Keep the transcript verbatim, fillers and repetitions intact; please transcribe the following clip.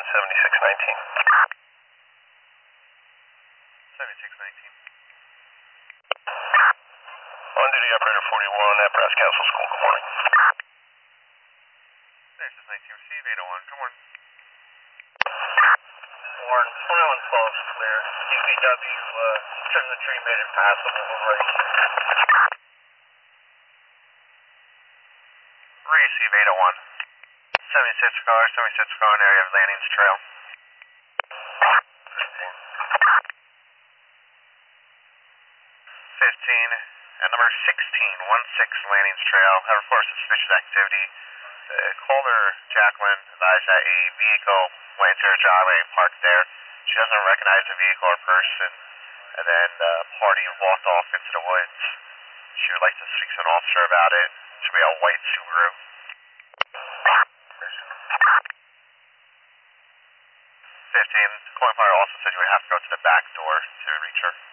seventy-six nineteen. seventy-six nineteen. On duty operator forty-one at Brass Council School. Good morning. seventy-six nineteen, receive eight oh one. Good morning. Warren, twenty-one twelve is clear. D P W uh, trimmed the tree, made it passable. We're right here. Receive eight oh one. seventy-six car, seventy-six car in area of Landings Trail. fifteen. fifteen. At number sixteen, one six Landings Trail. Have reported suspicious activity. Uh, caller Jacqueline advised that a vehicle went into her driveway and parked there. She doesn't recognize the vehicle or person, and then the party walked off into the woods. She would like to speak to an officer about it. It should be a white Subaru. fifteen. Calling fire also said you would have to go to the back door to reach her.